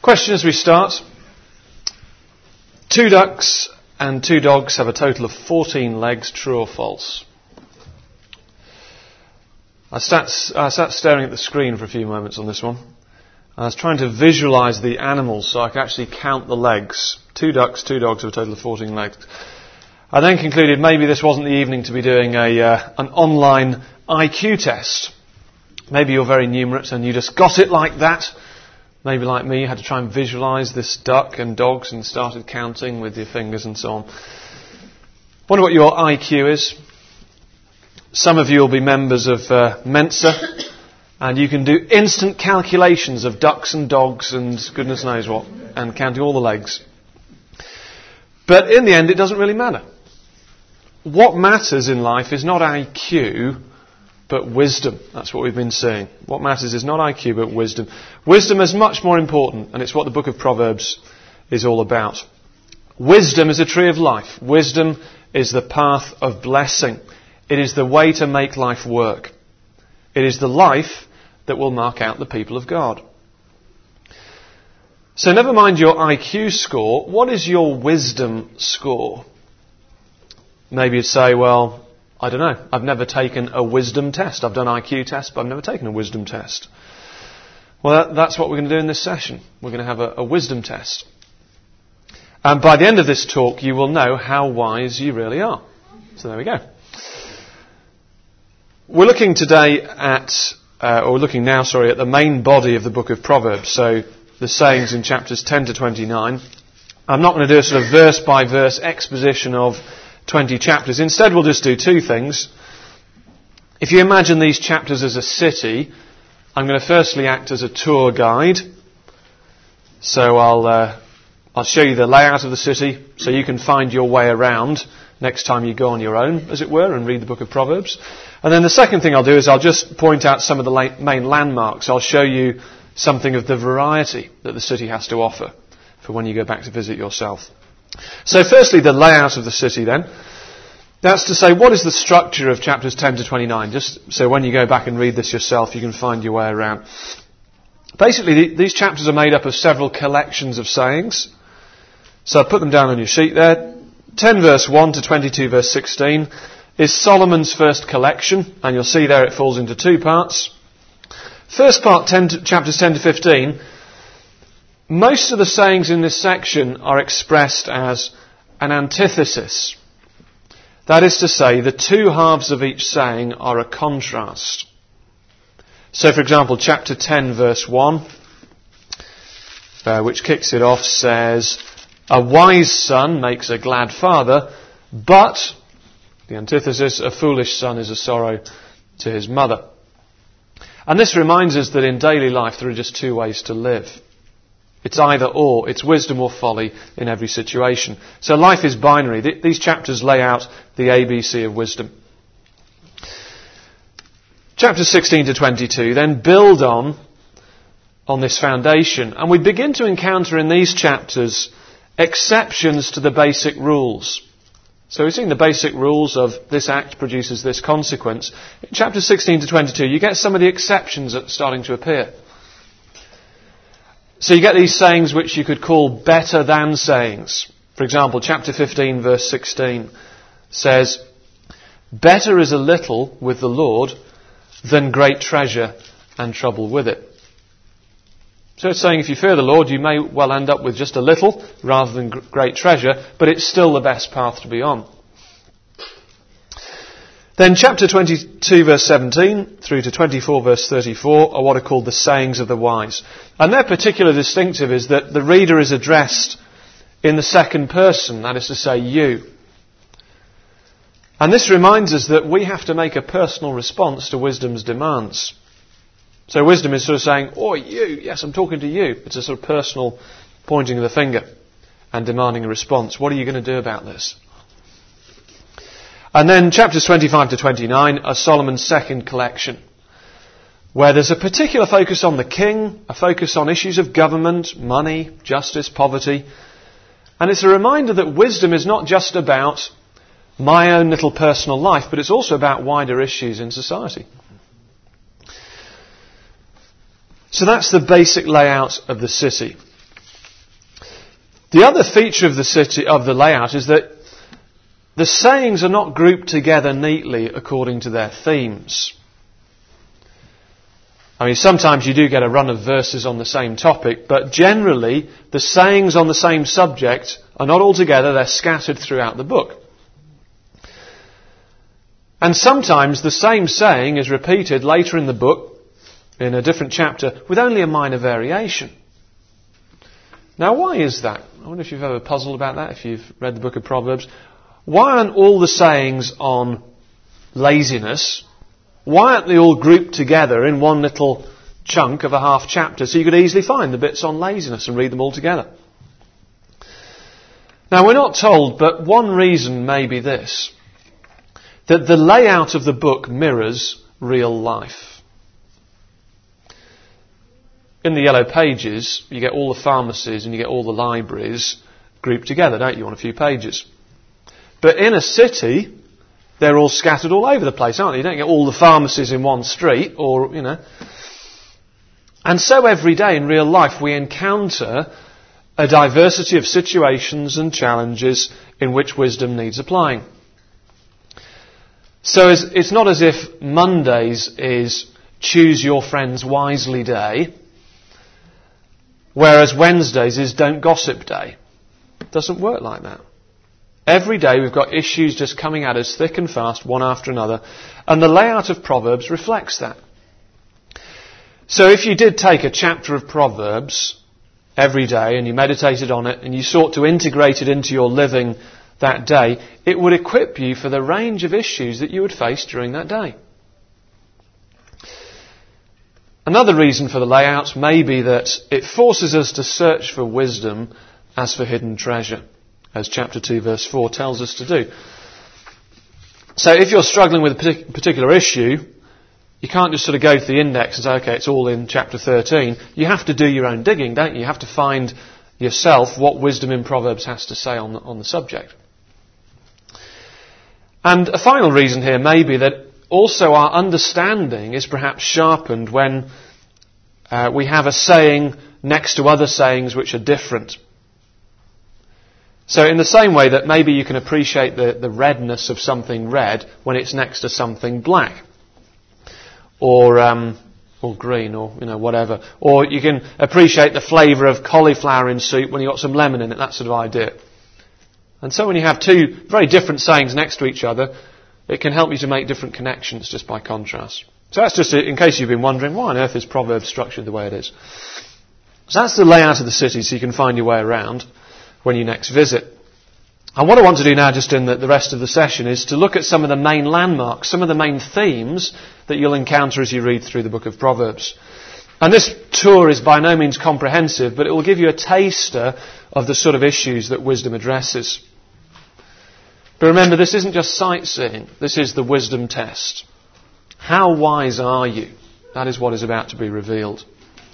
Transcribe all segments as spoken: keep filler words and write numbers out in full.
Question as we start. Two ducks and two dogs have a total of fourteen legs, true or false? I sat, I sat staring at the screen for a few moments on this one. I was trying to visualise the animals so I could actually count the legs. Two ducks, two dogs have a total of fourteen legs. I then concluded maybe this wasn't the evening to be doing a uh, an online I Q test. Maybe you're very numerate and you just got it like that. Maybe like me, you had to try and visualise this duck and dogs and started counting with your fingers and so on. Wonder what your I Q is. Some of you will be members of uh, Mensa, and you can do instant calculations of ducks and dogs and goodness knows what, and counting all the legs. But in the end, it doesn't really matter. What matters in life is not I Q, but wisdom. That's what we've been saying. What matters is not I Q, but wisdom. Wisdom is much more important, and it's what the book of Proverbs is all about. Wisdom is a tree of life. Wisdom is the path of blessing. It is the way to make life work. It is the life that will mark out the people of God. So never mind your I Q score. What is your wisdom score? Maybe you'd say, well, I don't know. I've never taken a wisdom test. I've done I Q tests, but I've never taken a wisdom test. Well, that, that's what we're going to do in this session. We're going to have a, a wisdom test. And by the end of this talk, you will know how wise you really are. So there we go. We're looking today at, uh, or we're looking now, sorry, at the main body of the book of Proverbs. So the sayings in chapters ten to twenty-nine. I'm not going to do a sort of verse by verse exposition of twenty chapters. Instead, we'll just do two things. If you imagine these chapters as a city, I'm going to firstly act as a tour guide. So I'll uh, I'll show you the layout of the city so you can find your way around next time you go on your own, as it were, and read the book of Proverbs. And then the second thing I'll do is I'll just point out some of the la- main landmarks. I'll show you something of the variety that the city has to offer for when you go back to visit yourself. So firstly, the layout of the city then. That's to say, what is the structure of chapters ten to twenty-nine? Just so when you go back and read this yourself, you can find your way around. Basically, the, these chapters are made up of several collections of sayings. So I'll put them down on your sheet there. ten verse one to twenty-two verse sixteen is Solomon's first collection. And you'll see there it falls into two parts. First part, ten to, chapters ten to fifteen, most of the sayings in this section are expressed as an antithesis. That is to say, the two halves of each saying are a contrast. So, for example, chapter ten, verse one, uh, which kicks it off, says, "A wise son makes a glad father, but," the antithesis, "a foolish son is a sorrow to his mother." And this reminds us that in daily life there are just two ways to live. It's either or. It's wisdom or folly in every situation. So life is binary. Th- these chapters lay out the A B C of wisdom. Chapters sixteen to twenty-two then build on, on this foundation. And we begin to encounter in these chapters exceptions to the basic rules. So we've seen the basic rules of this act produces this consequence. In chapters sixteen to twenty-two, you get some of the exceptions that are starting to appear. So you get these sayings which you could call better than sayings. For example, chapter fifteen, verse sixteen says, "Better is a little with the Lord than great treasure and trouble with it." So it's saying if you fear the Lord, you may well end up with just a little rather than great treasure, but it's still the best path to be on. Then chapter twenty-two verse seventeen through to twenty-four verse thirty-four are what are called the sayings of the wise. And their particular distinctive is that the reader is addressed in the second person, that is to say, you. And this reminds us that we have to make a personal response to wisdom's demands. So wisdom is sort of saying, "Oh, you, yes, I'm talking to you." It's a sort of personal pointing of the finger and demanding a response. What are you going to do about this? And then chapters twenty-five to twenty-nine are Solomon's second collection, where there's a particular focus on the king, a focus on issues of government, money, justice, poverty. And it's a reminder that wisdom is not just about my own little personal life, but it's also about wider issues in society. So that's the basic layout of the city. The other feature of the city, of the layout, is that the sayings are not grouped together neatly according to their themes. I mean, sometimes you do get a run of verses on the same topic, but generally the sayings on the same subject are not all together, they're scattered throughout the book. And sometimes the same saying is repeated later in the book, in a different chapter, with only a minor variation. Now, why is that? I wonder if you've ever puzzled about that, if you've read the book of Proverbs. Why aren't all the sayings on laziness, why aren't they all grouped together in one little chunk of a half chapter so you could easily find the bits on laziness and read them all together? Now, we're not told, but one reason may be this, that the layout of the book mirrors real life. In the yellow pages, you get all the pharmacies and you get all the libraries grouped together, don't you, on a few pages. But in a city, they're all scattered all over the place, aren't they? You don't get all the pharmacies in one street, or, you know. And so every day in real life we encounter a diversity of situations and challenges in which wisdom needs applying. So it's not as if Mondays is choose your friends wisely day, whereas Wednesdays is don't gossip day. It doesn't work like that. Every day we've got issues just coming at us thick and fast, one after another, and the layout of Proverbs reflects that. So if you did take a chapter of Proverbs every day and you meditated on it and you sought to integrate it into your living that day, it would equip you for the range of issues that you would face during that day. Another reason for the layout may be that it forces us to search for wisdom as for hidden treasure, as chapter two verse four tells us to do. So if you're struggling with a particular issue, you can't just sort of go to the index and say, okay, it's all in chapter thirteen. You have to do your own digging, don't you? You have to find yourself what wisdom in Proverbs has to say on the, on the subject. And a final reason here may be that also our understanding is perhaps sharpened when uh, we have a saying next to other sayings which are different. So in the same way that maybe you can appreciate the, the redness of something red when it's next to something black. Or um, or green, or you know whatever. Or you can appreciate the flavour of cauliflower in soup when you've got some lemon in it, that sort of idea. And so when you have two very different sayings next to each other, it can help you to make different connections just by contrast. So that's just in case you've been wondering, why on earth is Proverbs structured the way it is? So that's the layout of the city so you can find your way around when you next visit. And what I want to do now, just in the, the rest of the session, is to look at some of the main landmarks, some of the main themes that you'll encounter as you read through the book of Proverbs. And this tour is by no means comprehensive, but it will give you a taster of the sort of issues that wisdom addresses. But remember, this isn't just sightseeing. This is the wisdom test. How wise are you? That is what is about to be revealed.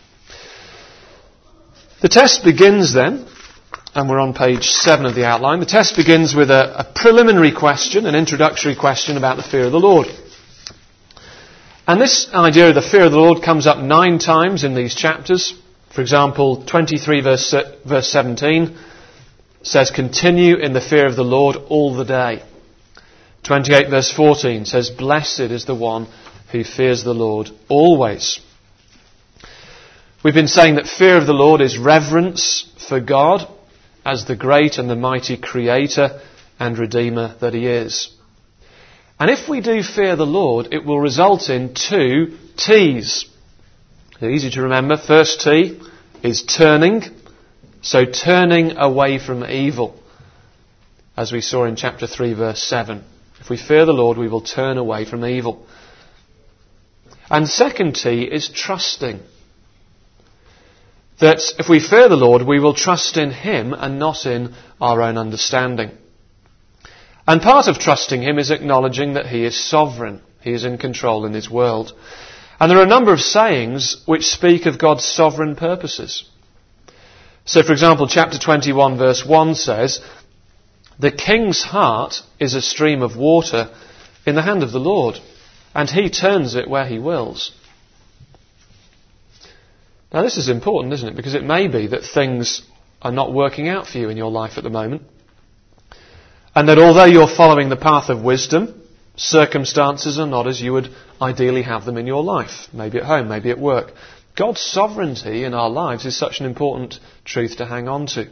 The test begins then, and we're on page seven of the outline. The test begins with a, a preliminary question, an introductory question about the fear of the Lord. And this idea of the fear of the Lord comes up nine times in these chapters. For example, twenty-three verse, verse seventeen says, continue in the fear of the Lord all the day. twenty-eight verse fourteen says, blessed is the one who fears the Lord always. We've been saying that fear of the Lord is reverence for God as the great and the mighty Creator and Redeemer that He is. And if we do fear the Lord, it will result in two T's. They're easy to remember. First T is turning. So turning away from evil, as we saw in chapter three, verse seven. If we fear the Lord, we will turn away from evil. And second T is trusting. That if we fear the Lord, we will trust in Him and not in our own understanding. And part of trusting Him is acknowledging that He is sovereign. He is in control in His world. And there are a number of sayings which speak of God's sovereign purposes. So, for example, chapter twenty-one, verse one says, the king's heart is a stream of water in the hand of the Lord, and He turns it where He wills. Now, this is important, isn't it? Because it may be that things are not working out for you in your life at the moment. And that although you're following the path of wisdom, circumstances are not as you would ideally have them in your life. Maybe at home, maybe at work. God's sovereignty in our lives is such an important truth to hang on to.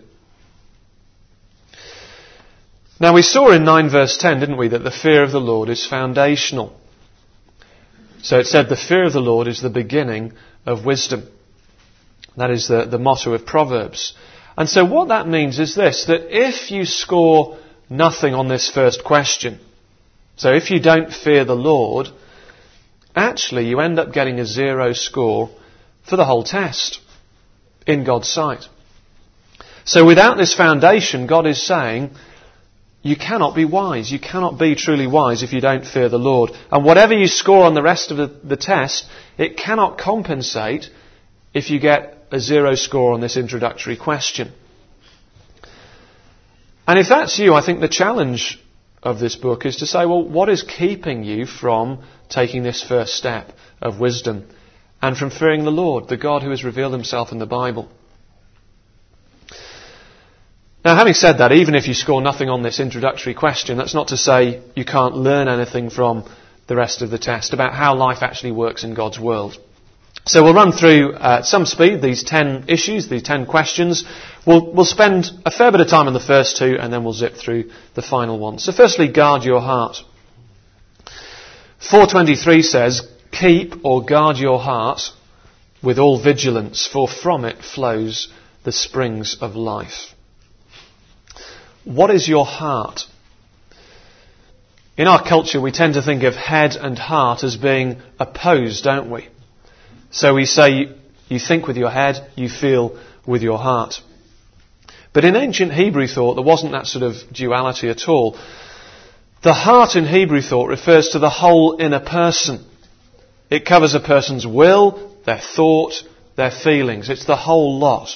Now we saw in nine verse ten, didn't we, that the fear of the Lord is foundational. So it said the fear of the Lord is the beginning of wisdom. That is the, the motto of Proverbs. And so what that means is this, that if you score nothing on this first question, so if you don't fear the Lord, actually you end up getting a zero score for the whole test in God's sight. So without this foundation, God is saying, you cannot be wise. You cannot be truly wise if you don't fear the Lord. And whatever you score on the rest of the, the test, it cannot compensate if you get a zero score on this introductory question. And if that's you, I think the challenge of this book is to say, well, what is keeping you from taking this first step of wisdom and from fearing the Lord, the God who has revealed himself in the Bible? Now, having said that, even if you score nothing on this introductory question, that's not to say you can't learn anything from the rest of the test about how life actually works in God's world. So we'll run through uh, at some speed these ten issues, these ten questions. We'll, we'll spend a fair bit of time on the first two and then we'll zip through the final one. So firstly, guard your heart. four twenty-three says, keep or guard your heart with all vigilance, for from it flows the springs of life. What is your heart? In our culture, we tend to think of head and heart as being opposed, don't we? So we say you think with your head, you feel with your heart. But in ancient Hebrew thought, there wasn't that sort of duality at all. The heart in Hebrew thought refers to the whole inner person. It covers a person's will, their thought, their feelings. It's the whole lot.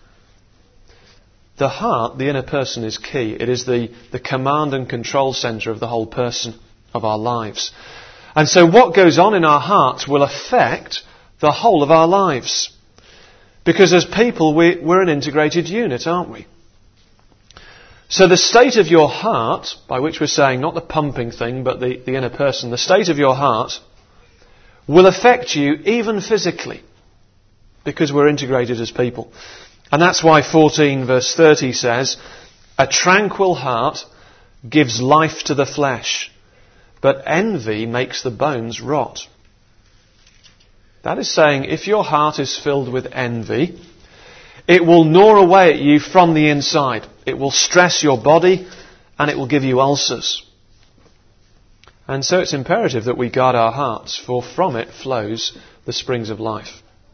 The heart, the inner person, is key. It is the, the command and control centre of the whole person, of our lives. And so what goes on in our hearts will affect the whole of our lives. Because as people, we, we're an integrated unit, aren't we? So the state of your heart, by which we're saying not the pumping thing, but the, the inner person, the state of your heart will affect you even physically. Because we're integrated as people. And that's why fourteen verse thirty says, a tranquil heart gives life to the flesh, but envy makes the bones rot. That is saying, if your heart is filled with envy, it will gnaw away at you from the inside. It will stress your body and it will give you ulcers. And so it's imperative that we guard our hearts, for from it flows the springs of life.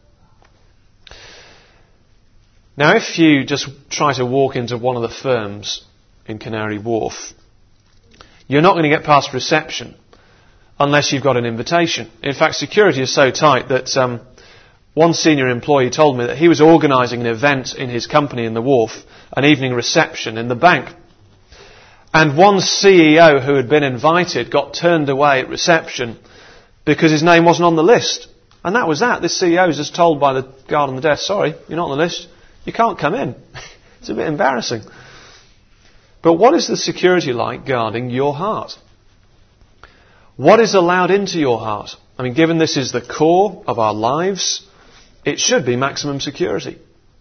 Now, if you just try to walk into one of the firms in Canary Wharf, you're not going to get past reception unless you've got an invitation. In fact, security is so tight that um, one senior employee told me that he was organising an event in his company in the Wharf, an evening reception in the bank. And one C E O who had been invited got turned away at reception because his name wasn't on the list. And that was that. This C E O was just told by the guard on the desk, sorry, you're not on the list. You can't come in. It's a bit embarrassing. But what is the security like guarding your heart? What is allowed into your heart? I mean, given this is the core of our lives, it should be maximum security.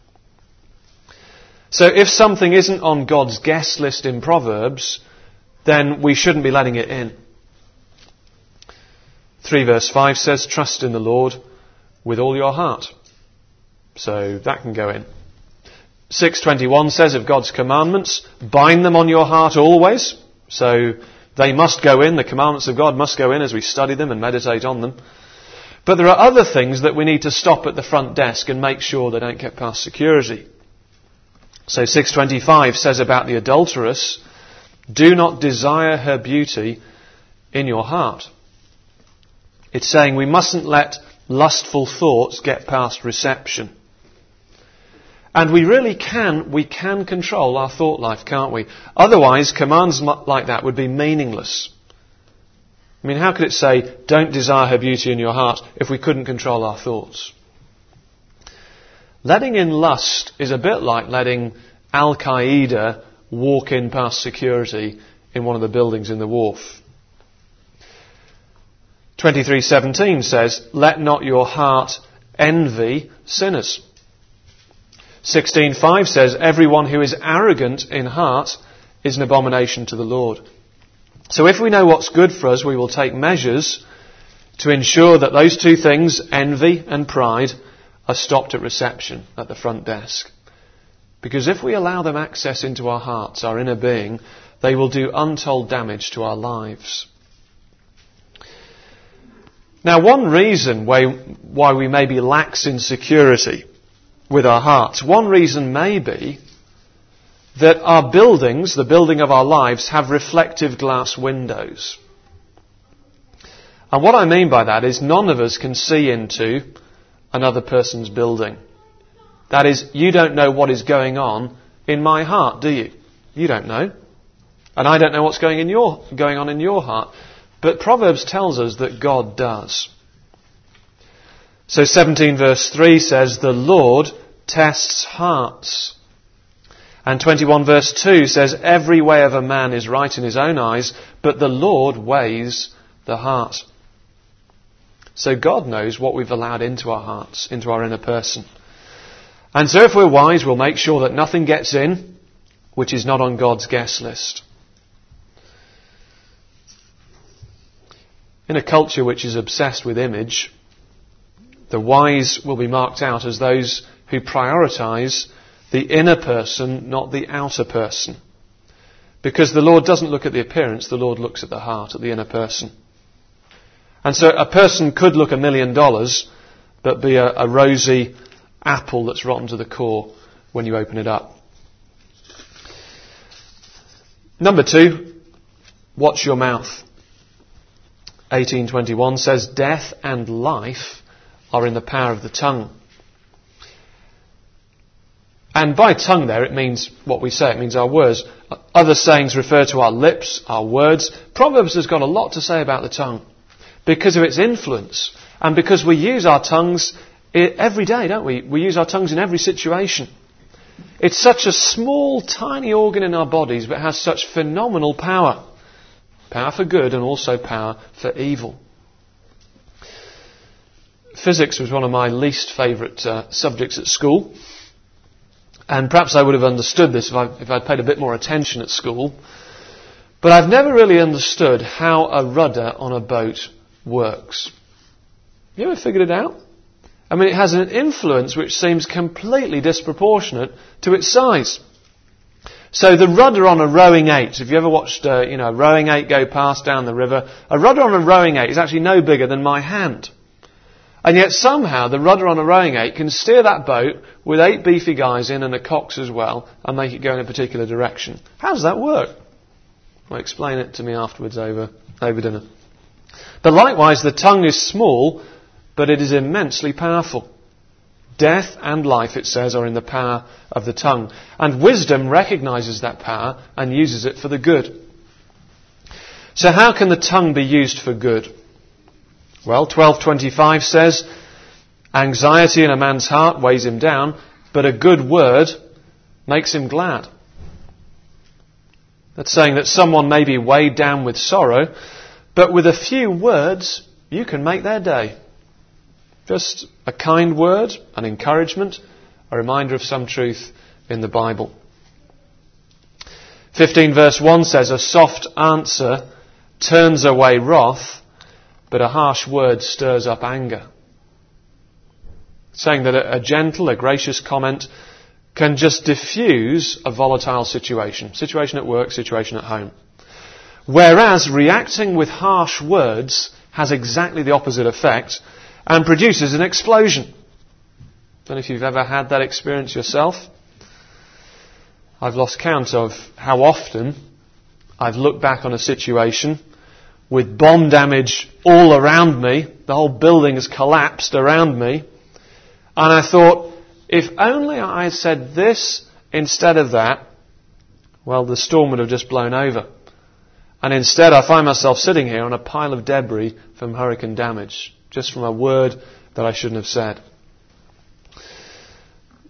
So if something isn't on God's guest list in Proverbs, then we shouldn't be letting it in. three verse five says, trust in the Lord with all your heart. So that can go in. six twenty-one says of God's commandments, bind them on your heart always. So they must go in, the commandments of God must go in as we study them and meditate on them. But there are other things that we need to stop at the front desk and make sure they don't get past security. So six twenty-five says about the adulteress, do not desire her beauty in your heart. It's saying we mustn't let lustful thoughts get past reception. And we really can, we can control our thought life, can't we? Otherwise, commands like that would be meaningless. I mean, how could it say, don't desire her beauty in your heart, if we couldn't control our thoughts? Letting in lust is a bit like letting Al-Qaeda walk in past security in one of the buildings in the wharf. twenty-three seventeen says, let not your heart envy sinners. sixteen five says, everyone who is arrogant in heart is an abomination to the Lord. So if we know what's good for us, we will take measures to ensure that those two things, envy and pride, are stopped at reception at the front desk. Because if we allow them access into our hearts, our inner being, they will do untold damage to our lives. Now, one reason why, why we may be lax in security with our hearts, one reason may be that our buildings, the building of our lives, have reflective glass windows. And what I mean by that is none of us can see into another person's building. That is, you don't know what is going on in my heart, do you? You don't know. And I don't know what's going in your going on in your heart. But Proverbs tells us that God does. So seventeen verse three says, the Lord tests hearts. And twenty-one verse two says, every way of a man is right in his own eyes, but the Lord weighs the heart. So God knows what we've allowed into our hearts, into our inner person. And so if we're wise, we'll make sure that nothing gets in which is not on God's guest list. In a culture which is obsessed with image, the wise will be marked out as those who prioritise the inner person, not the outer person. Because the Lord doesn't look at the appearance, the Lord looks at the heart, at the inner person. And so a person could look a million dollars, but be a, a rosy apple that's rotten to the core when you open it up. Number two, watch your mouth. eighteen twenty-one says, death and life are in the power of the tongue. And by tongue there, it means what we say, it means our words. Other sayings refer to our lips, our words. Proverbs has got a lot to say about the tongue because of its influence and because we use our tongues every day, don't we? We use our tongues in every situation. It's such a small, tiny organ in our bodies, but it has such phenomenal power. Power for good and also power for evil. Physics was one of my least favourite uh, subjects at school. And perhaps I would have understood this if, I, if I'd paid a bit more attention at school. But I've never really understood how a rudder on a boat works. You ever figured it out? I mean, it has an influence which seems completely disproportionate to its size. So the rudder on a rowing eight, if you ever watched uh, you know, a rowing eight go past down the river, a rudder on a rowing eight is actually no bigger than my hand. And yet somehow the rudder on a rowing eight can steer that boat with eight beefy guys in and a cox as well and make it go in a particular direction. How does that work? Well, explain it to me afterwards over, over dinner. But likewise, the tongue is small, but it is immensely powerful. Death and life, it says, are in the power of the tongue. And wisdom recognises that power and uses it for the good. So how can the tongue be used for good? Well, twelve twenty-five says, anxiety in a man's heart weighs him down, but a good word makes him glad. That's saying that someone may be weighed down with sorrow, but with a few words, you can make their day. Just a kind word, an encouragement, a reminder of some truth in the Bible. fifteen verse one says, a soft answer turns away wrath, but a harsh word stirs up anger. Saying that a, a gentle, a gracious comment can just diffuse a volatile situation. Situation at work, situation at home. Whereas reacting with harsh words has exactly the opposite effect and produces an explosion. I don't know if you've ever had that experience yourself. I've lost count of how often I've looked back on a situation with bomb damage all around me. The whole building has collapsed around me. And I thought, if only I had said this instead of that, well, the storm would have just blown over. And instead I find myself sitting here on a pile of debris from hurricane damage, just from a word that I shouldn't have said.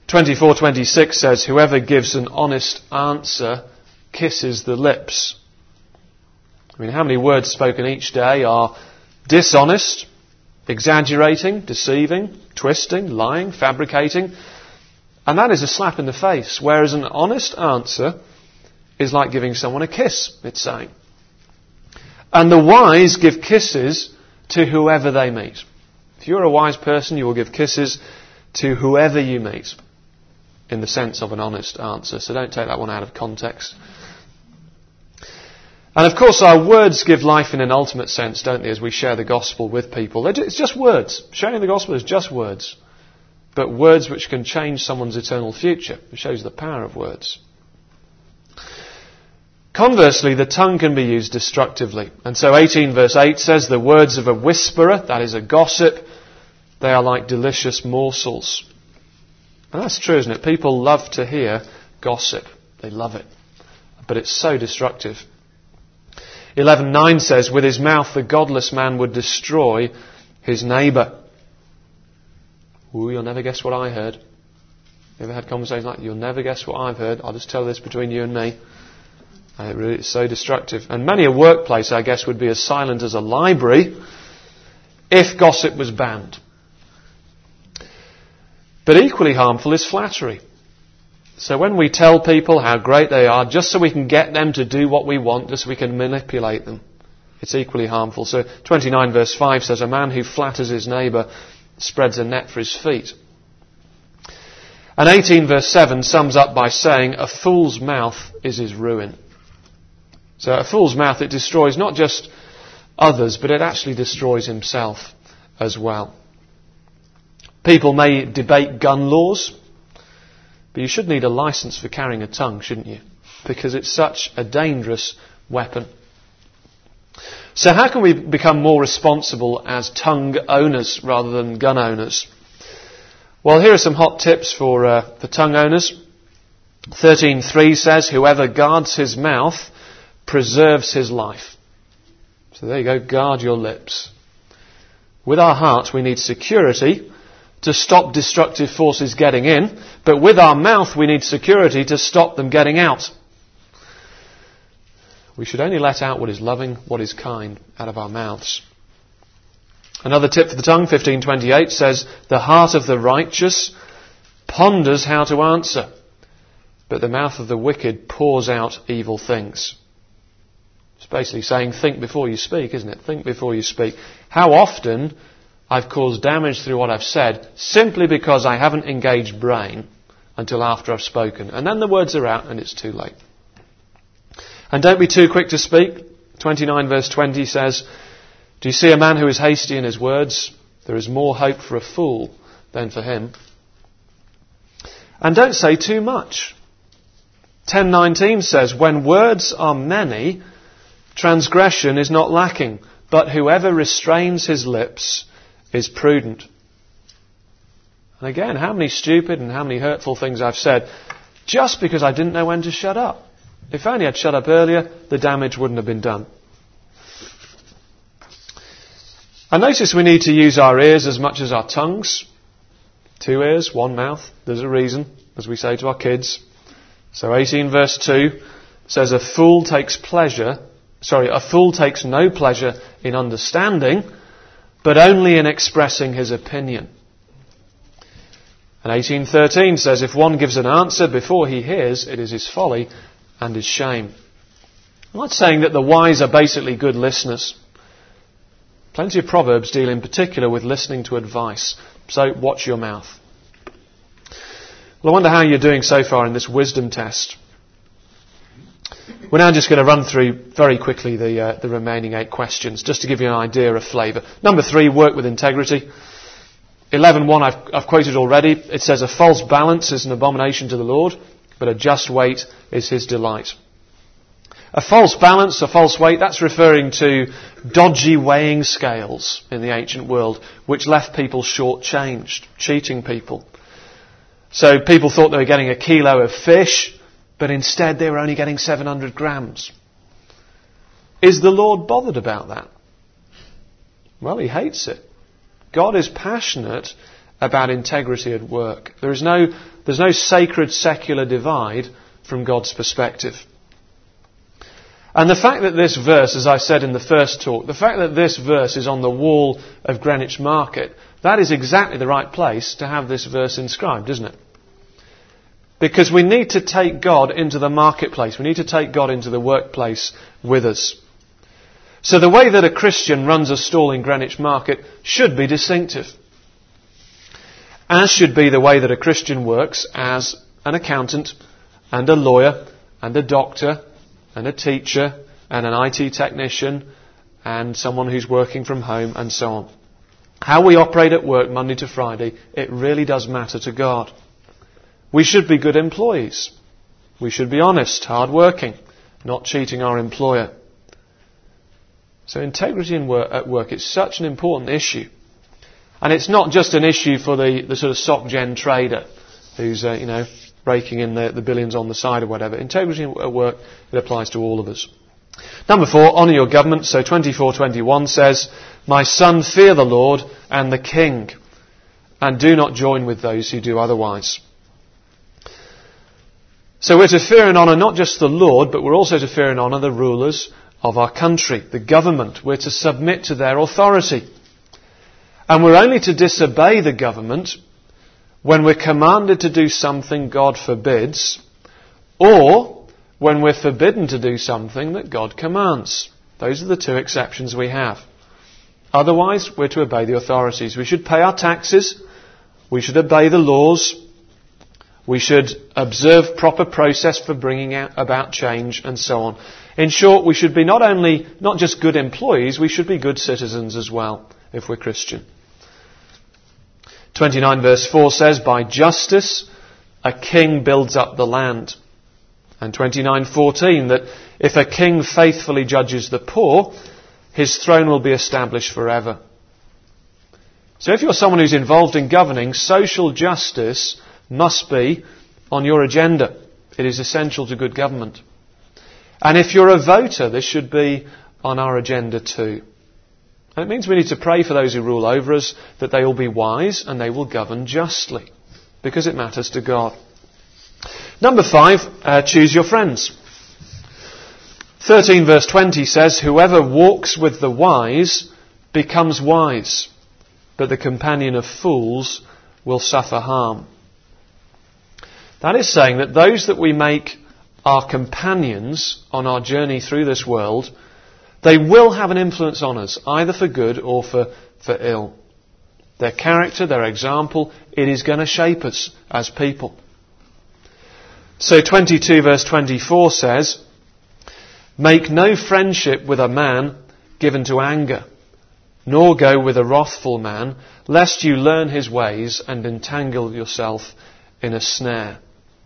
twenty-four twenty-six says, whoever gives an honest answer kisses the lips. I mean, how many words spoken each day are dishonest, exaggerating, deceiving, twisting, lying, fabricating? And that is a slap in the face, whereas an honest answer is like giving someone a kiss, it's saying. And the wise give kisses to whoever they meet. If you're a wise person, you will give kisses to whoever you meet, in the sense of an honest answer. So don't take that one out of context. And of course our words give life in an ultimate sense, don't they, as we share the gospel with people. It's just words. Sharing the gospel is just words. But words which can change someone's eternal future. It shows the power of words. Conversely, the tongue can be used destructively. And so eighteen verse eight says, the words of a whisperer, that is a gossip, they are like delicious morsels. And that's true, isn't it? People love to hear gossip. They love it. But it's so destructive. eleven nine says, with his mouth the godless man would destroy his neighbour. Ooh, you'll never guess what I heard. You ever had conversations like that? You'll never guess what I've heard. I'll just tell this between you and me. And it really is so destructive. And many a workplace, I guess, would be as silent as a library if gossip was banned. But equally harmful is flattery. So when we tell people how great they are, just so we can get them to do what we want, just so we can manipulate them, it's equally harmful. So twenty-nine verse five says, a man who flatters his neighbour spreads a net for his feet. And eighteen verse seven sums up by saying, a fool's mouth is his ruin. So a fool's mouth, it destroys not just others, but it actually destroys himself as well. People may debate gun laws, but you should need a license for carrying a tongue, shouldn't you? Because it's such a dangerous weapon. So how can we become more responsible as tongue owners rather than gun owners? Well, here are some hot tips for uh, for tongue owners. thirteen three says, whoever guards his mouth preserves his life. So there you go, guard your lips. With our heart we need security to stop destructive forces getting in, but with our mouth we need security to stop them getting out. We should only let out what is loving, what is kind out of our mouths. Another tip for the tongue, fifteen twenty-eight, says, the heart of the righteous ponders how to answer, but the mouth of the wicked pours out evil things. It's basically saying, think before you speak, isn't it? Think before you speak. How often I've caused damage through what I've said simply because I haven't engaged brain until after I've spoken. And then the words are out and it's too late. And don't be too quick to speak. twenty-nine verse twenty says, do you see a man who is hasty in his words? There is more hope for a fool than for him. And don't say too much. ten nineteen says, when words are many, transgression is not lacking, but whoever restrains his lips is prudent. And again, how many stupid and how many hurtful things I've said just because I didn't know when to shut up. If only I'd shut up earlier, the damage wouldn't have been done. I notice we need to use our ears as much as our tongues. Two ears, one mouth. There's a reason, as we say to our kids. So eighteen verse two says, a fool takes pleasure, sorry, a fool takes no pleasure in understanding, but only in expressing his opinion. And eighteen thirteen says, if one gives an answer before he hears, it is his folly and his shame. I'm not saying that the wise are basically good listeners. Plenty of Proverbs deal in particular with listening to advice. So watch your mouth. Well, I wonder how you're doing so far in this wisdom test. We're now just going to run through very quickly the uh, the remaining eight questions, just to give you an idea of flavour. Number three, work with integrity. eleven one I've, I've quoted already. It says, a false balance is an abomination to the Lord, but a just weight is his delight. A false balance, a false weight, that's referring to dodgy weighing scales in the ancient world, which left people short-changed, cheating people. So people thought they were getting a kilo of fish, but instead they were only getting seven hundred grams. Is the Lord bothered about that? Well, he hates it. God is passionate about integrity at work. There is no, there's no sacred secular divide from God's perspective. And the fact that this verse, as I said in the first talk, the fact that this verse is on the wall of Greenwich Market, that is exactly the right place to have this verse inscribed, isn't it? Because we need to take God into the marketplace. We need to take God into the workplace with us. So the way that a Christian runs a stall in Greenwich Market should be distinctive. As should be the way that a Christian works as an accountant and a lawyer and a doctor and a teacher and an I T technician and someone who's working from home and so on. How we operate at work Monday to Friday, it really does matter to God. We should be good employees. We should be honest, hard-working, not cheating our employer. So integrity in work, at work is such an important issue. And it's not just an issue for the, the sort of SocGen trader who's, uh, you know, raking in the, the billions on the side or whatever. Integrity at work, it applies to all of us. Number four, honour your government. So twenty-four twenty-one says, "My son, fear the Lord and the King, and do not join with those who do otherwise." So we're to fear and honour not just the Lord, but we're also to fear and honour the rulers of our country, the government. We're to submit to their authority. And we're only to disobey the government when we're commanded to do something God forbids, or when we're forbidden to do something that God commands. Those are the two exceptions we have. Otherwise, we're to obey the authorities. We should pay our taxes. We should obey the laws. We should observe proper process for bringing out, about change and so on. In short, we should be not only, not just good employees, we should be good citizens as well, if we're Christian. twenty-nine verse four says, "By justice a king builds up the land." And twenty-nine fourteen, that if a king faithfully judges the poor, his throne will be established forever. So if you're someone who's involved in governing, social justice must be on your agenda. It is essential to good government. And if you're a voter, this should be on our agenda too. And it means we need to pray for those who rule over us, that they will be wise and they will govern justly, because it matters to God. Number five, uh, choose your friends. thirteen verse twenty says, "Whoever walks with the wise becomes wise, but the companion of fools will suffer harm." That is saying that those that we make our companions on our journey through this world, they will have an influence on us, either for good or for, for ill. Their character, their example, it is going to shape us as people. So twenty-two verse twenty-four says, "Make no friendship with a man given to anger, nor go with a wrathful man, lest you learn his ways and entangle yourself in a snare."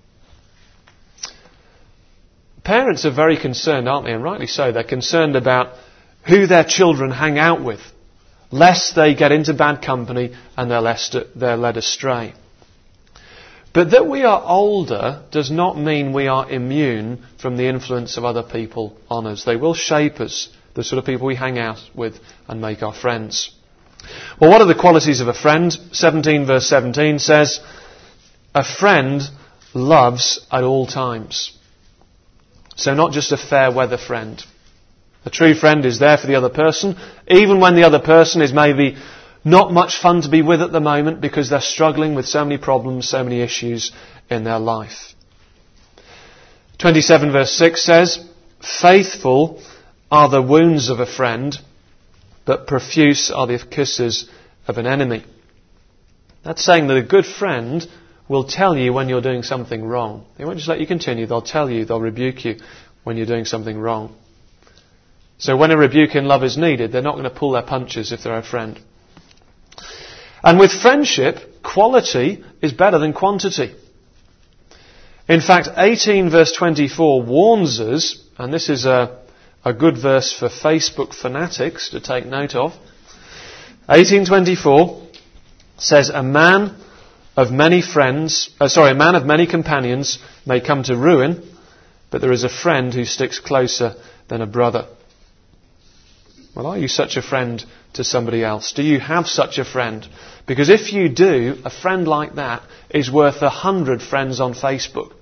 Parents are very concerned, aren't they? And rightly so. They're concerned about who their children hang out with, lest they get into bad company and they're led astray. But that we are older does not mean we are immune from the influence of other people on us. They will shape us, the sort of people we hang out with and make our friends. Well, what are the qualities of a friend? seventeen verse seventeen says, "A friend loves at all times." So not just a fair weather friend. A true friend is there for the other person, even when the other person is maybe not much fun to be with at the moment because they're struggling with so many problems, so many issues in their life. twenty-seven verse six says, "Faithful are the wounds of a friend, but profuse are the kisses of an enemy." That's saying that a good friend will tell you when you're doing something wrong. They won't just let you continue. They'll tell you, they'll rebuke you when you're doing something wrong. So when a rebuke in love is needed, they're not going to pull their punches if they're a friend. And with friendship, quality is better than quantity. In fact, eighteen verse twenty-four warns us, and this is a, a good verse for Facebook fanatics to take note of. eighteen twenty-four says, "A man of many friends, uh, sorry, a man of many companions may come to ruin, but there is a friend who sticks closer than a brother." Well, are you such a friend to somebody else? Do you have such a friend? Because if you do, a friend like that is worth a hundred friends on Facebook.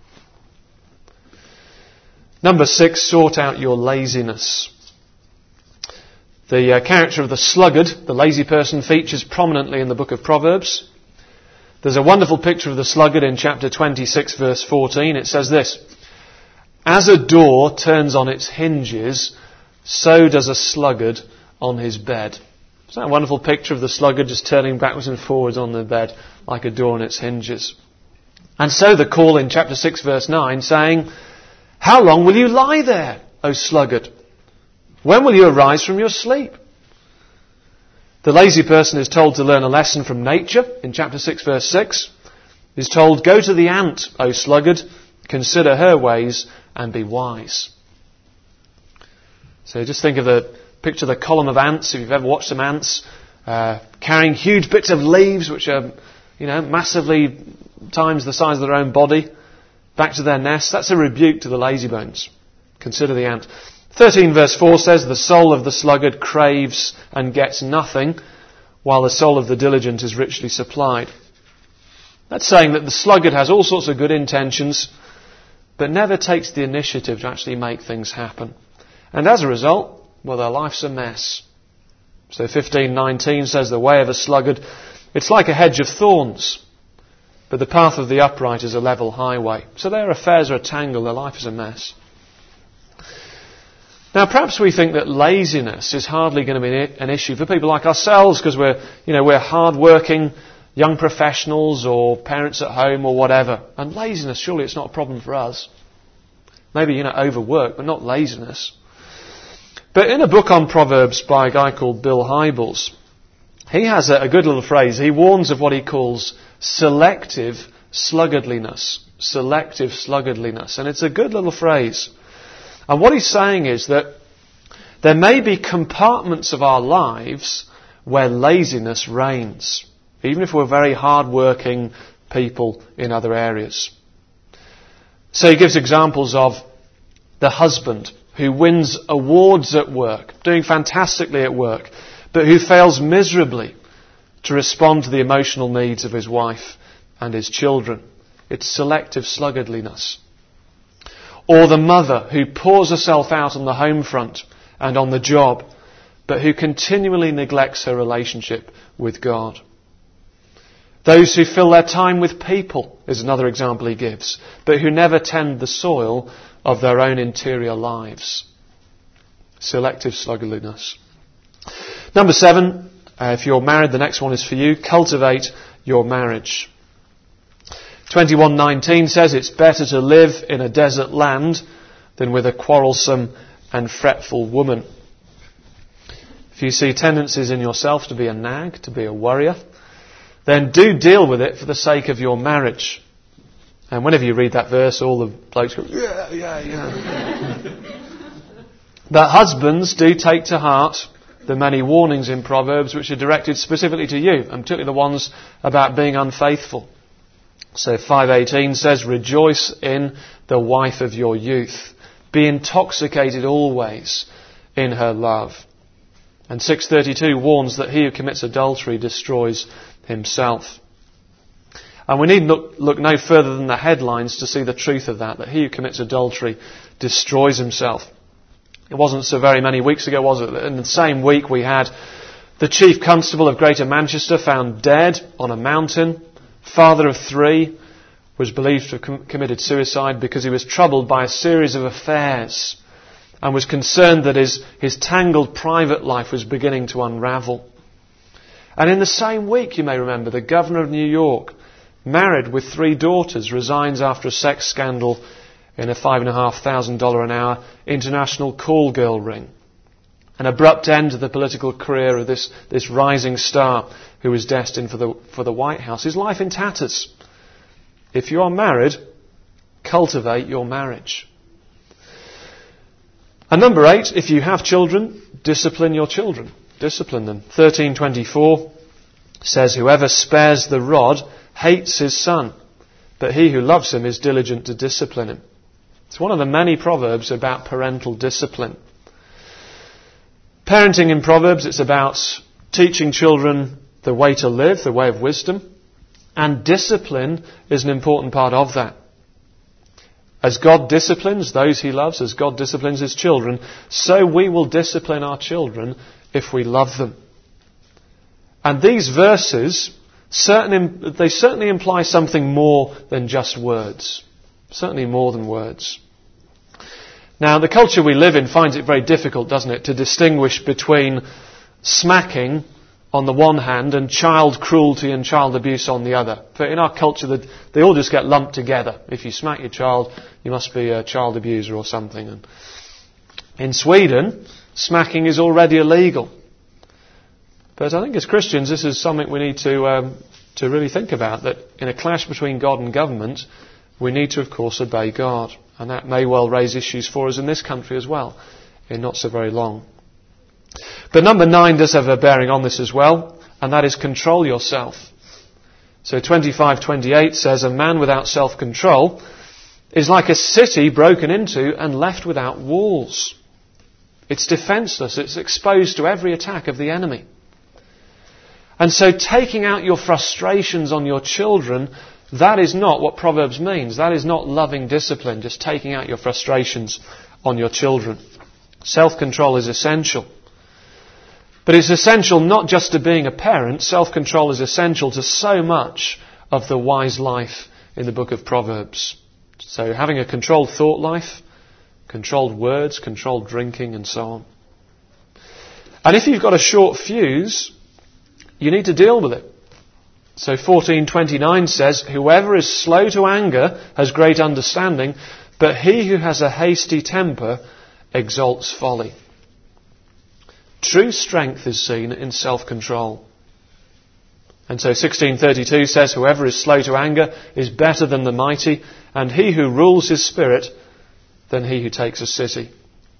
Number six, sort out your laziness. The uh, character of the sluggard, the lazy person, features prominently in the book of Proverbs. There's a wonderful picture of the sluggard in chapter twenty-six, verse fourteen. It says this: "As a door turns on its hinges, so does a sluggard on his bed." Isn't that a wonderful picture of the sluggard just turning backwards and forwards on the bed like a door on its hinges? And so the call in chapter six, verse nine, saying, "How long will you lie there, O sluggard? When will you arise from your sleep?" The lazy person is told to learn a lesson from nature in chapter six, verse six. He's told, "Go to the ant, O sluggard, consider her ways and be wise." So just think of the picture of the column of ants, if you've ever watched some ants, uh, carrying huge bits of leaves which are, you know, massively times the size of their own body, back to their nest. That's a rebuke to the lazybones. Consider the ant. thirteen verse four says, "The soul of the sluggard craves and gets nothing, while the soul of the diligent is richly supplied." That's saying that the sluggard has all sorts of good intentions, but never takes the initiative to actually make things happen. And as a result, well, their life's a mess. So fifteen nineteen says, "The way of a sluggard, it's like a hedge of thorns, but the path of the upright is a level highway." So their affairs are a tangle, their life is a mess. Now, perhaps we think that laziness is hardly going to be an issue for people like ourselves because we're, you know, we're hard-working young professionals or parents at home or whatever. And laziness, surely it's not a problem for us. Maybe, you know, overwork, but not laziness. But in a book on Proverbs by a guy called Bill Hybels, he has a, a good little phrase. He warns of what he calls selective sluggardliness. Selective sluggardliness. And it's a good little phrase. And what he's saying is that there may be compartments of our lives where laziness reigns, even if we're very hard-working people in other areas. So he gives examples of the husband who wins awards at work, doing fantastically at work, but who fails miserably to respond to the emotional needs of his wife and his children. It's selective sluggardliness. Or the mother who pours herself out on the home front and on the job, but who continually neglects her relationship with God. Those who fill their time with people is another example he gives, but who never tend the soil of their own interior lives. Selective sluggardliness. Number seven, uh, if you're married, the next one is for you. Cultivate your marriage. twenty-one nineteen says it's better to live in a desert land than with a quarrelsome and fretful woman. If you see tendencies in yourself to be a nag, to be a worrier, then do deal with it for the sake of your marriage. And whenever you read that verse, all the blokes go, yeah, yeah, yeah. But husbands, do take to heart the many warnings in Proverbs which are directed specifically to you, and particularly the ones about being unfaithful. So five eighteen says, "Rejoice in the wife of your youth. Be intoxicated always in her love." And six thirty-two warns that he who commits adultery destroys himself. And we need look, look no further than the headlines to see the truth of that, that he who commits adultery destroys himself. It wasn't so very many weeks ago, was it? In the same week we had the Chief Constable of Greater Manchester found dead on a mountain. Father of three, was believed to have com- committed suicide because he was troubled by a series of affairs and was concerned that his, his tangled private life was beginning to unravel. And in the same week, you may remember, the Governor of New York, married with three daughters, resigns after a sex scandal in a five and a half thousand dollar an hour international call girl ring. An abrupt end to the political career of this, this rising star who was destined for the, for the White House. His life in tatters. If you are married, cultivate your marriage. And number eight, if you have children, discipline your children. Discipline them. thirteen twenty-four says, "Whoever spares the rod hates his son, but he who loves him is diligent to discipline him." It's one of the many proverbs about parental discipline. Parenting in Proverbs, it's about teaching children the way to live, the way of wisdom. And discipline is an important part of that. As God disciplines those he loves, as God disciplines his children, so we will discipline our children if we love them. And these verses, certain, they certainly imply something more than just words. Certainly more than words. Now, the culture we live in finds it very difficult, doesn't it, to distinguish between smacking on the one hand and child cruelty and child abuse on the other. But in our culture, they all just get lumped together. If you smack your child, you must be a child abuser or something. And in Sweden, smacking is already illegal. But I think as Christians, this is something we need to um, to really think about, that in a clash between God and government, we need to, of course, obey God. And that may well raise issues for us in this country as well, in not so very long. But number nine does have a bearing on this as well, and that is control yourself. So twenty-five twenty-eight says, a man without self-control is like a city broken into and left without walls. It's defenceless. It's exposed to every attack of the enemy. And so taking out your frustrations on your children, that is not what Proverbs means. That is not loving discipline, just taking out your frustrations on your children. Self-control is essential. But it's essential not just to being a parent. Self-control is essential to so much of the wise life in the book of Proverbs. So having a controlled thought life, controlled words, controlled drinking, and so on. And if you've got a short fuse, you need to deal with it. So fourteen twenty-nine says, whoever is slow to anger has great understanding, but he who has a hasty temper exalts folly. True strength is seen in self-control. And so sixteen thirty-two says, whoever is slow to anger is better than the mighty, and he who rules his spirit than he who takes a city.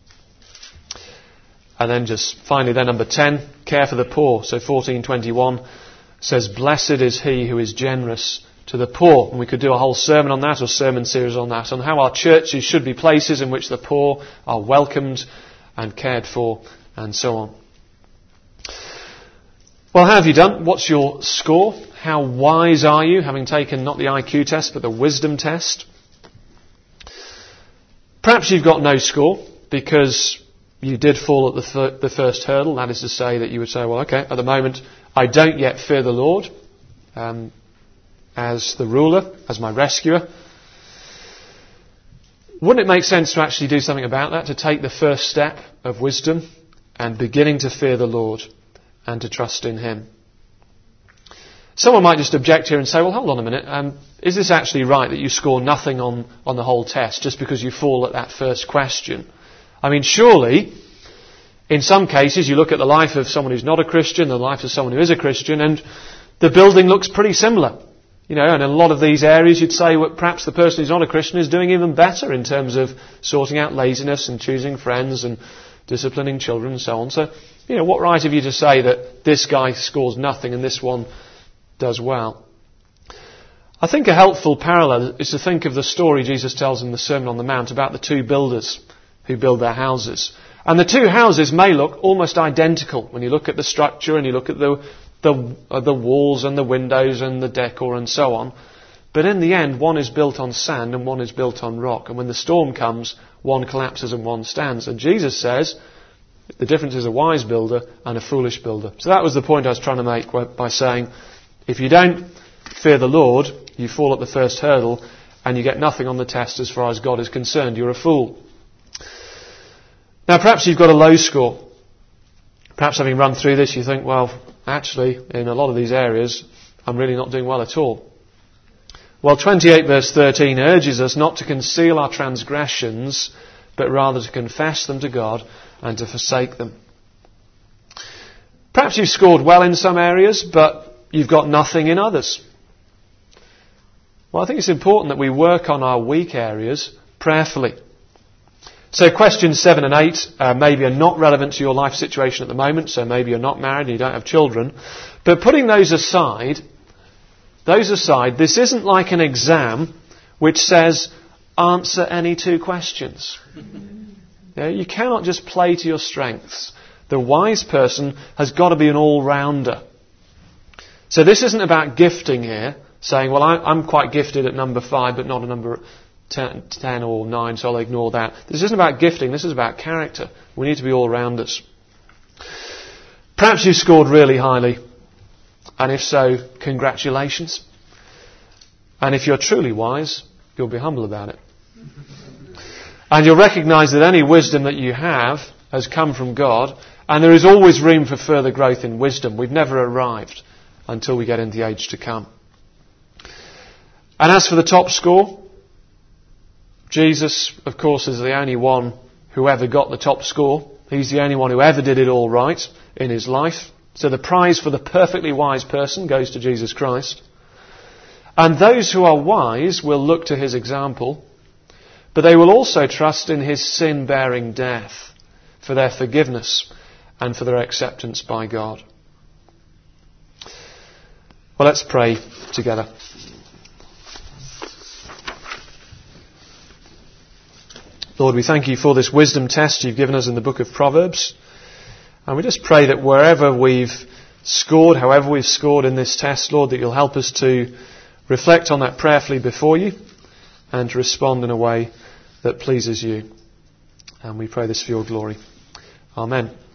And then just finally then number ten, care for the poor. So fourteen twenty-one says, blessed is he who is generous to the poor. And we could do a whole sermon on that, or sermon series on that, on how our churches should be places in which the poor are welcomed and cared for, and so on. Well, how have you done? What's your score? How wise are you, having taken not the I Q test, but the wisdom test? Perhaps you've got no score, because you did fall at the, th- the first hurdle. That is to say that you would say, well, okay, at the moment, I don't yet fear the Lord um, as the ruler, as my rescuer. Wouldn't it make sense to actually do something about that, to take the first step of wisdom and beginning to fear the Lord and to trust in him? Someone might just object here and say, well, hold on a minute, um, is this actually right that you score nothing on, on the whole test just because you fall at that first question? I mean, surely, in some cases, you look at the life of someone who's not a Christian, the life of someone who is a Christian, and the building looks pretty similar. You know, and in a lot of these areas, you'd say well, perhaps the person who's not a Christian is doing even better in terms of sorting out laziness and choosing friends and disciplining children and so on. So, you know, what right have you to say that this guy scores nothing and this one does well? I think a helpful parallel is to think of the story Jesus tells in the Sermon on the Mount about the two builders who build their houses. And the two houses may look almost identical when you look at the structure and you look at the the, uh, the walls and the windows and the decor and so on. But in the end, one is built on sand and one is built on rock. And when the storm comes, one collapses and one stands. And Jesus says the difference is a wise builder and a foolish builder. So that was the point I was trying to make by saying, if you don't fear the Lord, you fall at the first hurdle and you get nothing on the test as far as God is concerned. You're a fool. Now, perhaps you've got a low score. Perhaps having run through this, you think, well, actually, in a lot of these areas, I'm really not doing well at all. Well, twenty-eight verse thirteen urges us not to conceal our transgressions, but rather to confess them to God and to forsake them. Perhaps you've scored well in some areas, but you've got nothing in others. Well, I think it's important that we work on our weak areas prayerfully. So questions seven and eight uh, maybe are not relevant to your life situation at the moment, so maybe you're not married and you don't have children. But putting those aside, those aside, this isn't like an exam which says, answer any two questions. You know, you cannot just play to your strengths. The wise person has got to be an all-rounder. So this isn't about gifting here, saying, well, I, I'm quite gifted at number five, but not a number ten, ten or nine, so I'll ignore that. This isn't about gifting, this is about character. We need to be all-rounders. Perhaps you scored really highly, and if so, congratulations. And if you're truly wise, you'll be humble about it. And you'll recognise that any wisdom that you have has come from God, and there is always room for further growth in wisdom. We've never arrived until we get into the age to come. And as for the top score, Jesus, of course, is the only one who ever got the top score. He's the only one who ever did it all right in his life. So the prize for the perfectly wise person goes to Jesus Christ. And those who are wise will look to his example, but they will also trust in his sin-bearing death for their forgiveness and for their acceptance by God. Well, let's pray together. Lord, we thank you for this wisdom test you've given us in the book of Proverbs. And we just pray that wherever we've scored, however we've scored in this test, Lord, that you'll help us to reflect on that prayerfully before you and to respond in a way that pleases you. And we pray this for your glory. Amen.